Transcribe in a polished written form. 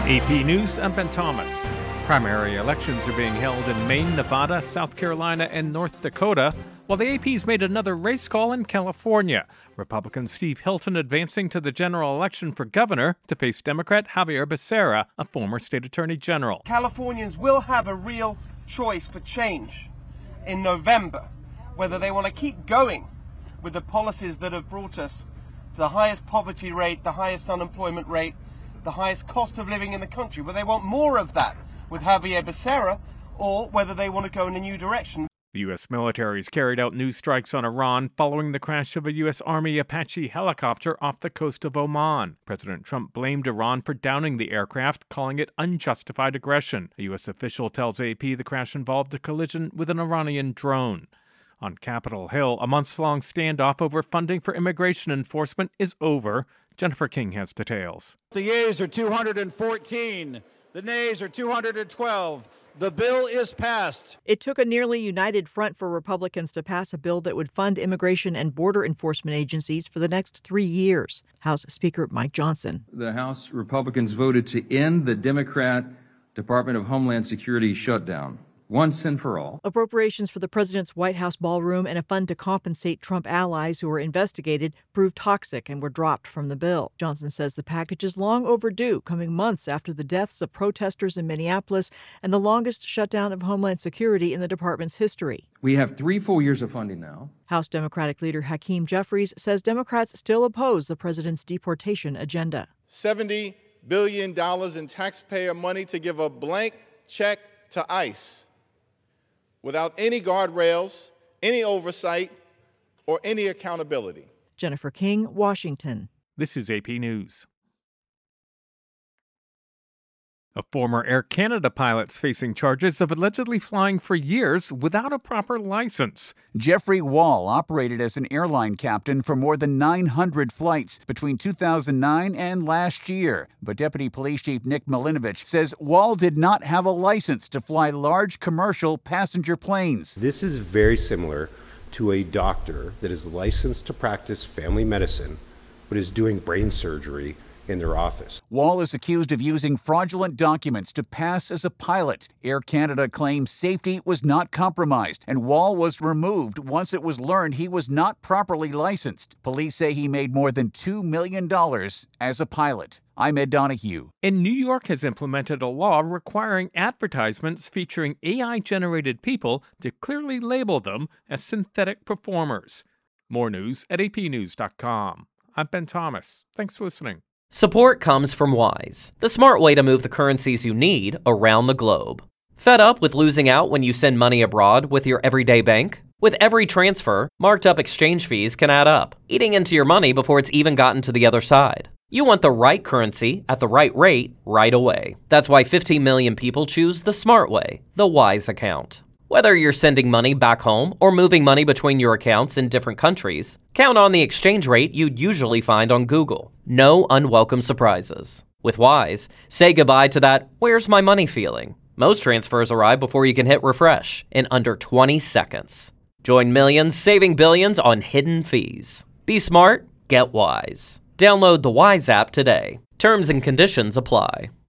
AP News, I'm Ben Thomas. Primary elections are being held in Maine, Nevada, South Carolina, and North Dakota, while the AP's made another race call in California. Republican Steve Hilton advancing to the general election for governor to face Democrat Xavier Becerra, a former state attorney general. Californians will have a real choice for change in November, whether they want to keep going with the policies that have brought us to the highest poverty rate, the highest unemployment rate, the highest cost of living in the country, whether they want more of that with Xavier Becerra, or whether they want to go in a new direction. The U.S. military has carried out new strikes on Iran following the crash of a U.S. Army Apache helicopter off the coast of Oman. President Trump blamed Iran for downing the aircraft, calling it unjustified aggression. A U.S. official tells AP the crash involved a collision with an Iranian drone. On Capitol Hill, a months-long standoff over funding for immigration enforcement is over. Jennifer King has details. The yeas are 214. The nays are 212. The bill is passed. It took a nearly united front for Republicans to pass a bill that would fund immigration and border enforcement agencies for the next 3 years. House Speaker Mike Johnson. The House Republicans voted to end the Democrat Department of Homeland Security shutdown. Once and for all. Appropriations for the president's White House ballroom and a fund to compensate Trump allies who were investigated proved toxic and were dropped from the bill. Johnson says the package is long overdue, coming months after the deaths of protesters in Minneapolis and the longest shutdown of Homeland Security in the department's history. We have 3 full years of funding now. House Democratic leader Hakeem Jeffries says Democrats still oppose the president's deportation agenda. $70 billion in taxpayer money to give a blank check to ICE, without any guardrails, any oversight, or any accountability. Jennifer King, Washington. This is AP News. A former Air Canada pilot's facing charges of allegedly flying for years without a proper license. Jeffrey Wall operated as an airline captain for more than 900 flights between 2009 and last year. But Deputy Police Chief Nick Milinovich says Wall did not have a license to fly large commercial passenger planes. This is very similar to a doctor that is licensed to practice family medicine but is doing brain surgery in their office. Wall is accused of using fraudulent documents to pass as a pilot. Air Canada claims safety was not compromised, and Wall was removed once it was learned he was not properly licensed. Police say he made more than $2 million as a pilot. I'm Ed Donahue. And New York has implemented a law requiring advertisements featuring AI-generated people to clearly label them as synthetic performers. More news at apnews.com. I'm Ben Thomas. Thanks for listening. Support comes from Wise, the smart way to move the currencies you need around the globe. Fed up with losing out when you send money abroad with your everyday bank? With every transfer, marked up exchange fees can add up, eating into your money before it's even gotten to the other side. You want the right currency at the right rate right away. That's why 15 million people choose the smart way, the Wise account. Whether you're sending money back home or moving money between your accounts in different countries, count on the exchange rate you'd usually find on Google. No unwelcome surprises. With Wise, say goodbye to that "where's my money" feeling. Most transfers arrive before you can hit refresh in under 20 seconds. Join millions saving billions on hidden fees. Be smart, get Wise. Download the Wise app today. Terms and conditions apply.